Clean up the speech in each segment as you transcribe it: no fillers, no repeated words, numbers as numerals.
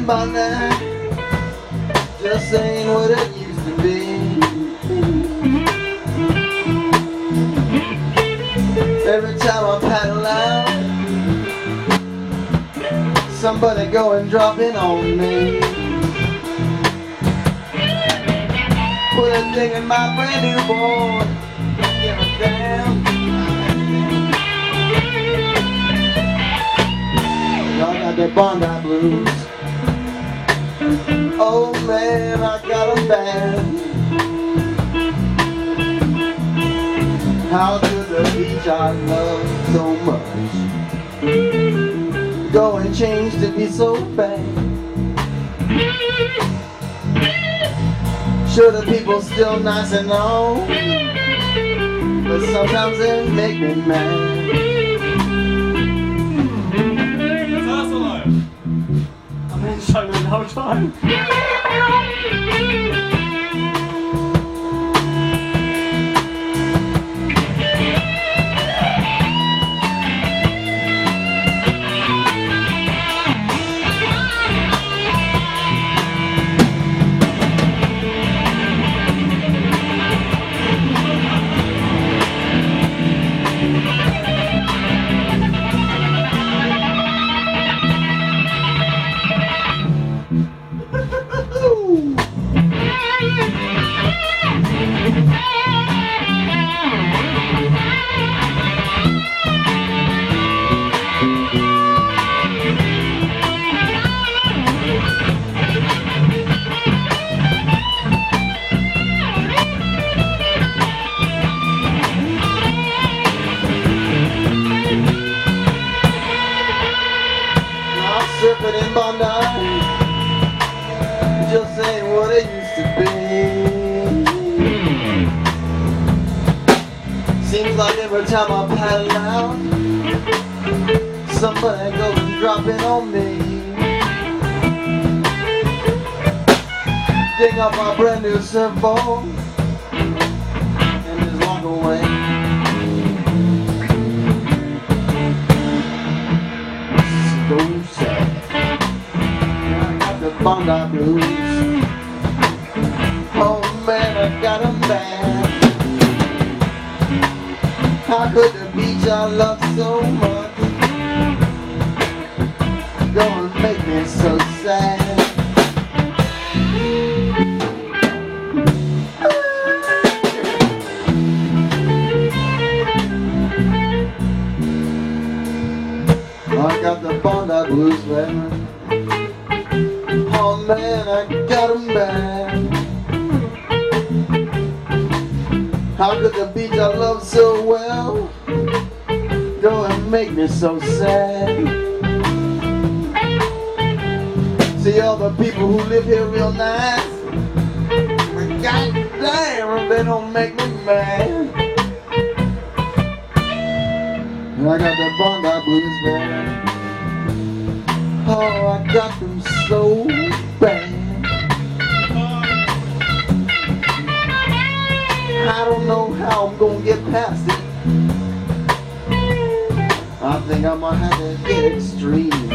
now just ain't what it used to be. Every time I paddle out, somebody go and drop in on me. Put a thing in my brand new board, don't give a damn. Y'all got that Bondi blues. Oh man, I got 'em bad. How to the beach I love so much. Go and change to be so bad. Sure, the people still nice and all, but sometimes they make me mad. I'm in so the whole time. Surfing in Bondi just ain't what it used to be. Seems like every time I paddle out, somebody goes and drop in on me. Dig up my brand new surfboard and just walk away. So sad. Bondi blues. Oh man, I got 'em bad. How could the beach I love so much go and make me so sad? I got the Bondi blues, man. Oh man, I got 'em bad. How could the beach I love so well go and make me so sad? See all the people who live here real nice, but goddamn, they don't make me mad. And I got the Bondi blues, man. Oh, I got them so bad. I don't know how I'm gonna get past it. I think I might have to get extreme.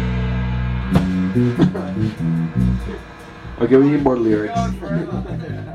Okay, we need more lyrics.